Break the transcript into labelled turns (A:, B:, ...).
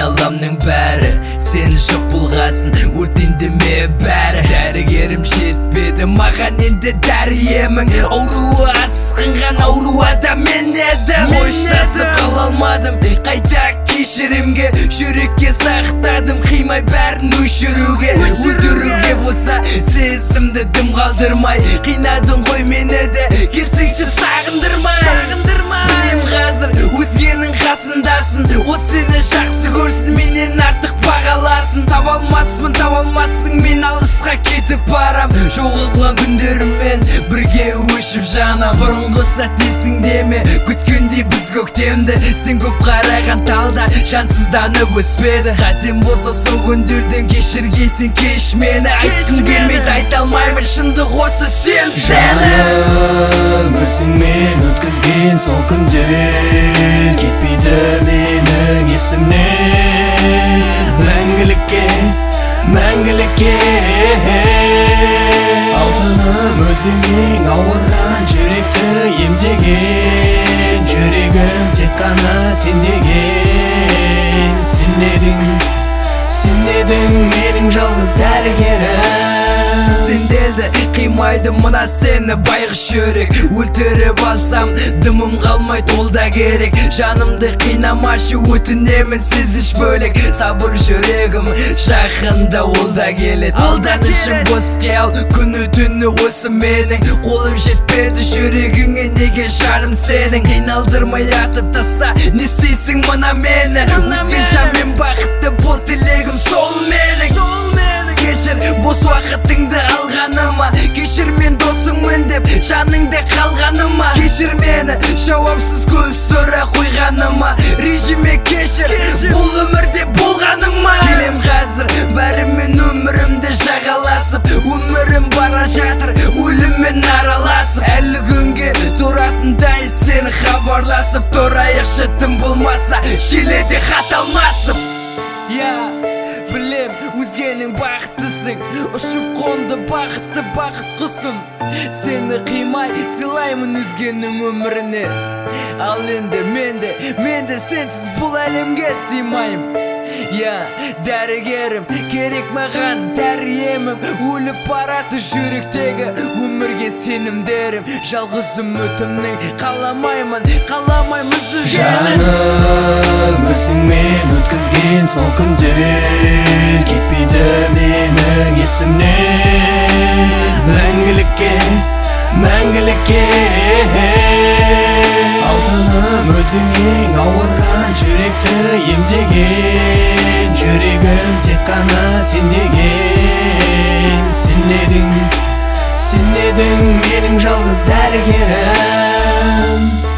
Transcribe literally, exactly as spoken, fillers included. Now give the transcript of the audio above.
A: айналамның бәрі сен жоқ болғасын, өртенді ме бәрі. Дәрігерім жетпеді маған енді дәрі-емің, ауруы асқынған ауру адам мен едім. Қоштасып қала алмадым қайта кешірімге, жүрекке сақтадым қимай бәрін өшіруге. Өлтіруге болса сезімді дым қалдырмай, қинадың ғой мені де, келсеңші сағындырмай. Білем қазір өзгенің қасындасын, ол сені жақсы көрсін, менен артық бағаласын. Таба алмаспын, таба алмассың, мен алысқа кетіп барам. Жоғалған күндеріммен бірге өшіп жанам. Бұрынғы сәт есіңде ме, күткендей біз көктемді, сен көп қараған талда жансызданып өспеді. Қатем болса сол күндерден кешіргейсің, кеш мені. Айтқым келмейді, айта алмаймын, шындық осы сен сені.
B: Жаным, өзіңмен өткізген сол күндер кетпейді менің есімнен. Мәңгілікке, мәңгілікке алтыным, өзіңнен ауырған жүректі емдеген. Жүрегім тек қана сен деген. Сен едің, сен едің менің жалғыз дәрігерім.
A: Сенделді қимайды мына сені байғұс жүрек, өлтіріп алсам дымым қалмайды, ол да керек. Жанымды қинамашы өтінемін, сезіш бөлек. Сабыр жүрегім жақында ол да келеді. Алданышым бос қиял, күні түні осы менің. Қолым жетпеді жүрегіңе, неге жаным сенің. Қиналдырмай атып таста, не істейсің мына мені. Өзге жанмен бақытты бол, тілегім сол менің. Кешір бос уақытыңды алғаныма, кешір мен досыңмын деп жаныңда қалғаныма. Кешір мені жауапсыз көп сұрақ қойғаныма, режиме кешір бұл өмірде болғаныма. Келем қазір бәрімен өмірімді жағаласып, өмірім бара жатыр өліммен араласып. Әлі күнге тұратындай сені хабарласып, тұрайықшы тым болмаса желіде хат алмасып. Я білем өзгенің бақыттысың, ұшып қонды бақытты бақыт құсым. Сені қимай сыйлаймын өзгенің өміріне. Ал енді менде, менде сенсіз бұл әлемге сыймаймын. Я дәрігерім, керек маған дәрі-емім, өліп барады жүректегі өмірге сенімдерім. Жалғызым өтімнің қаламаймын, қаламаймын жүргенін.
B: Жаным, өзіңмен өткізген сол күндер кетпейді менің есімнен. Мәңгілікке, мәңгілікке алтыным, өзіңнен ауырған жүректі емдеген. Жүрегім тек қана сен деген. Сен едің, сен едің менің жалғыз дәрігерім.